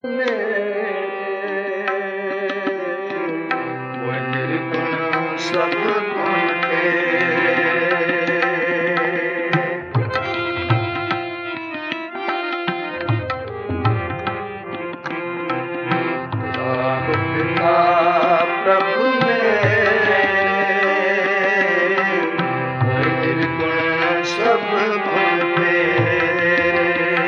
वो निर्गुण सब गुण तेरे। आप पिता प्रभु मेरे, वो निर्गुण सब गुण तेरे।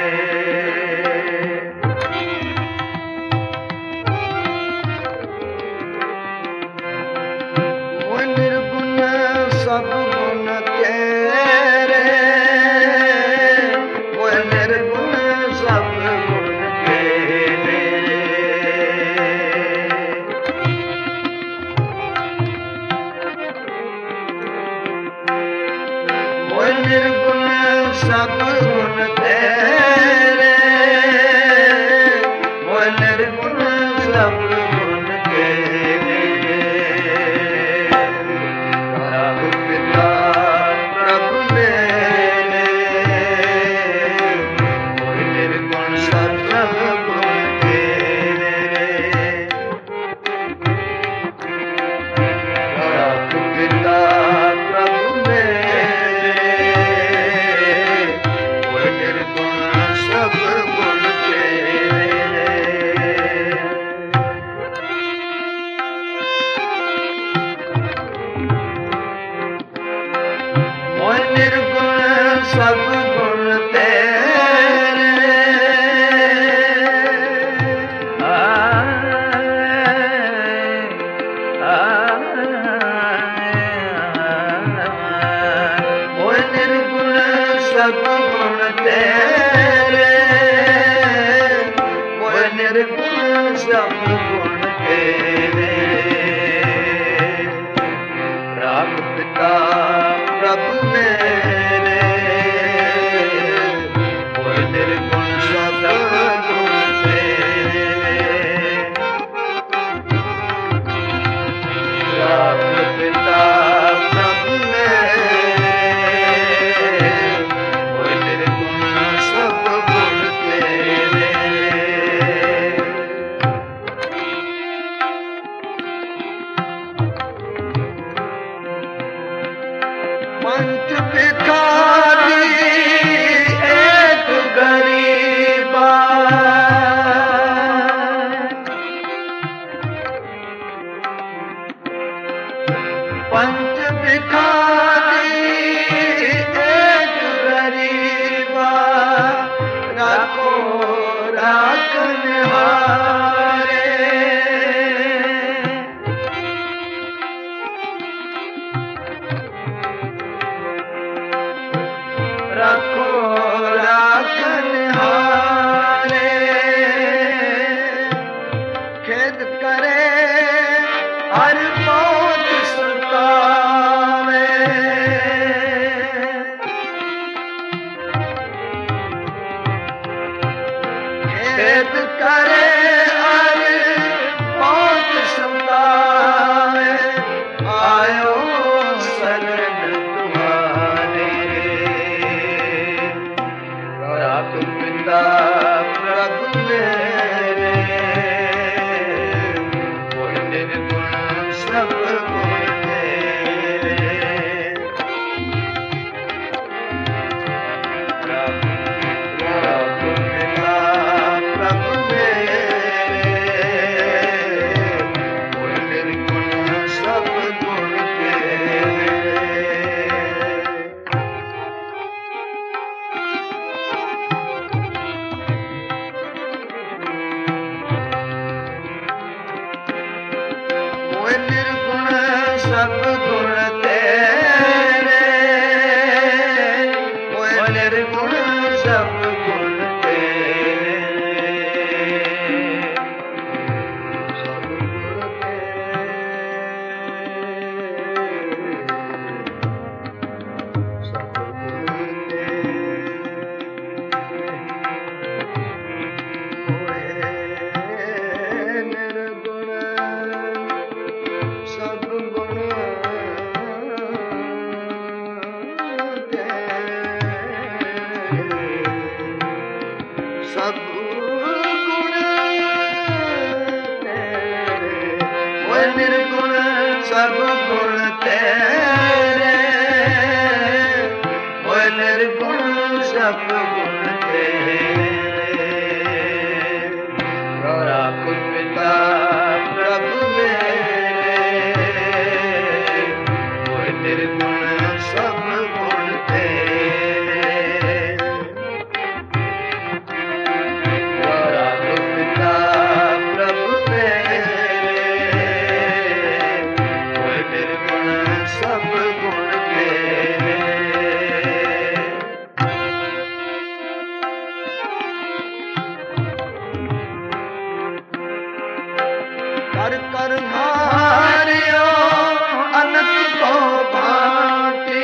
सब गुण तेरे, वो निर्गुण सब गुण तेरे। वो निर्गुण सब गुण तेरे, वो निर्गुण सब गुण तेरे। निर्गुण सब गुण तेरे। वो निर्गुण सब गुण तेरे, वो निर्गुण सब गुण तेरे। राम पिता प्रभु मेरे, वो निर्गुण सब गुण तेरे। राम पिता प्रभु मेरे, वो निर्गुण सब गुण तेरे। पंच पिता सब गुण तेरे, ओए निर्गुण सब गुण तेरे। राख पिता प्रभु मेरे, ओए निर्गुण सब गुण तेरे। राख पिता प्रभु मेरे, ओए निर्गुण सब गुण तेरे। कर कर हारियो अनंत को भांति,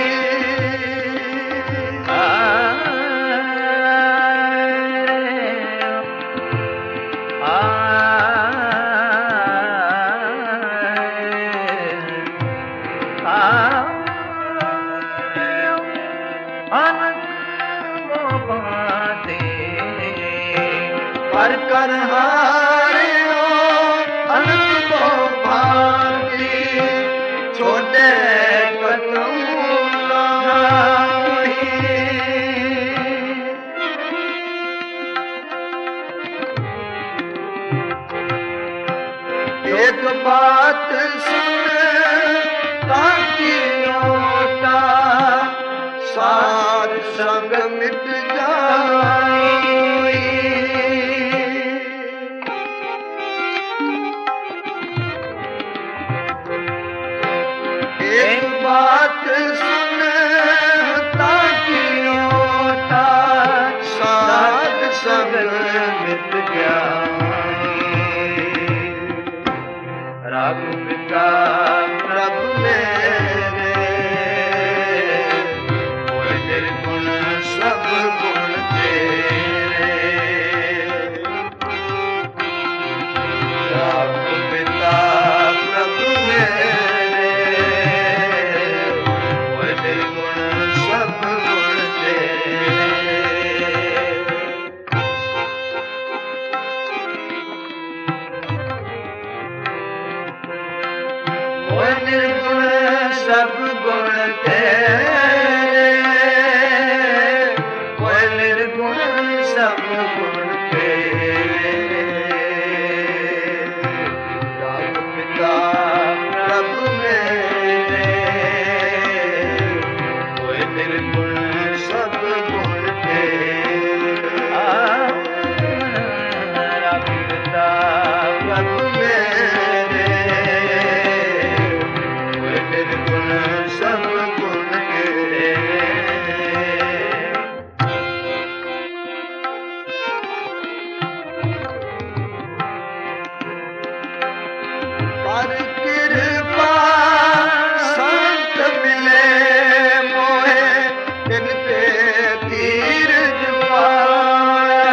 कर कर हारियो अनंत को भांति, छोटे कदम नाही। एक बात सुन ताकि ओटा, साध संग मिट जाए। एक बात सुन ताकि ओटा, साध संग मिट जाए। राख पिता प्रभु मेरे, ओए निर्गुण सब गुण तेरे। राख पिता प्रभु मेरे, ओए निर्गुण सब गुण तेरे। ओए निर्गुण सब गुण तेरे, ओए निर्गुण सब गुण तेरे। राख पिता प्रभु मेरे, ओए निर्गुण सब गुण तेरे। राख पिता प्रभु मेरे, निर्गुण सब गुण तेरे। पर कृपा संत मिले मोहे, इन पे धीरज पाया।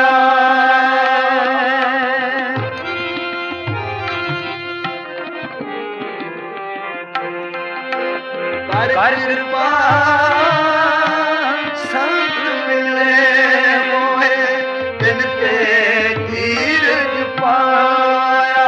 पर कृपा संत मिले मोहे, इन पे धीरज पाया।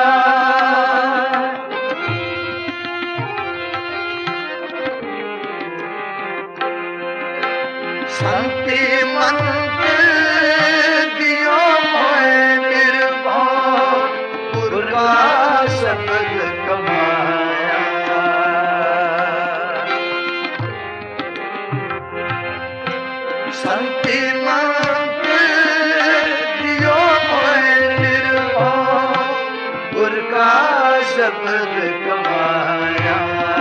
संति मंत दियो मोहे निर्भय, गुरु का शब्द कमाया। संति मंत दियो मोहे निर्भय, गुरु का शब्द कमाया।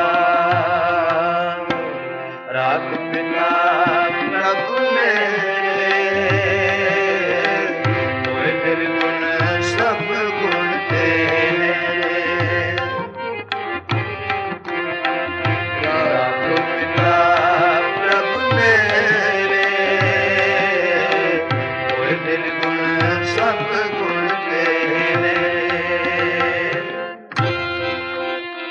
राख पिता प्रभु मेरे, ओए निर्गुण सब गुण तेरे। राख पिता प्रभु मेरे, ओए निर्गुण सब गुण तेरे।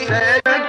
सहज